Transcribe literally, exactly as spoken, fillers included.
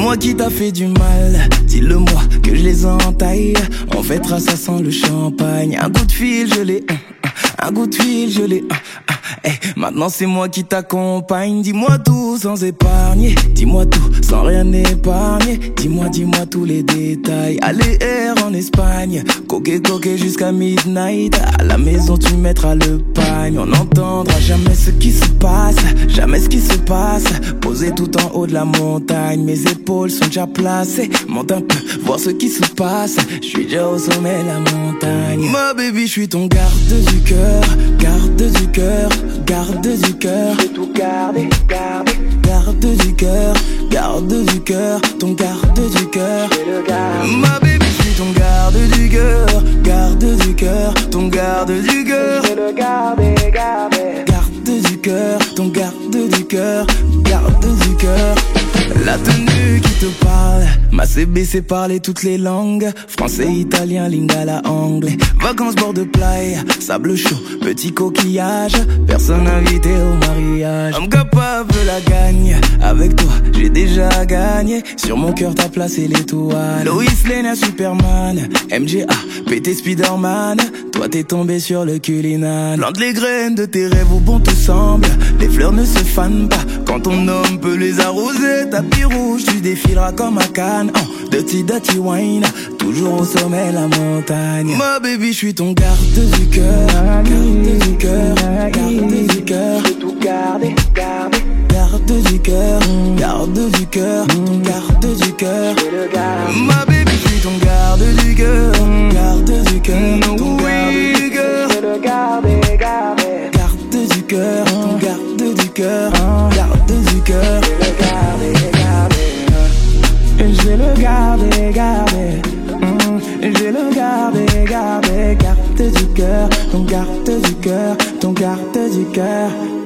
Dis-moi qui t'a fait du mal, dis-le-moi que je les entaille. On fêtera ça sans le champagne. Un coup de fil, je l'ai, un coup de fil, je l'ai. Hey, maintenant c'est moi qui t'accompagne. Dis-moi tout sans épargner, dis-moi tout sans rien épargner. Dis-moi, dis-moi tous les détails. Aller air en Espagne, coquet coquet jusqu'à midnight. À la maison tu mettras le pagne. On n'entendra jamais ce qui se passe, jamais ce qui se passe. Posé tout en haut de la montagne, mes épaules sont déjà placées. Monte un peu, voir ce qui se passe. Je suis déjà au sommet de la montagne. Ma baby, je suis ton garde du cœur, garde du cœur, garde du cœur. Je vais tout garder, garder, garde du cœur, garde du cœur, ton garde du cœur. Je vais le garder. Ma baby, je suis ton garde du cœur, garde du cœur, ton garde du cœur. Je vais le garder, garder, garde du cœur, ton garde du cœur, garde du cœur. La tenue qui te parle, ma C B c'est parler toutes les langues. Français, italien, lingala, anglais. Vacances bord de playa, sable chaud, petit coquillage. Personne invité au mariage. Homme capable la gagne, avec toi j'ai déjà gagné. Sur mon cœur t'as placé l'étoile. Lois Lane, Superman, M J A, P T Spiderman. Toi t'es tombé sur le culinane. Plante les graines de tes rêves, au bon tout semble. Les fleurs ne se fanent pas quand ton homme peut les arroser. Tapis rouge, tu défileras comme un Cannes. Oh, dirty, dirty wine, toujours au sommet la montagne. Ma baby, je suis ton garde du cœur, garde du cœur, garde du cœur. Je vais tout garder, garder, garde du cœur, garde du cœur, ton garde du cœur. Je vais le garder. Ma baby, je suis ton garde du cœur, garde du cœur, ton garde du cœur. Je vais le garder, garder, garde du cœur, ton garde du cœur, garde du cœur. Je vais le garder, garder. Je vais le garder, garder. Garde du cœur, ton garde du cœur, ton garde du cœur.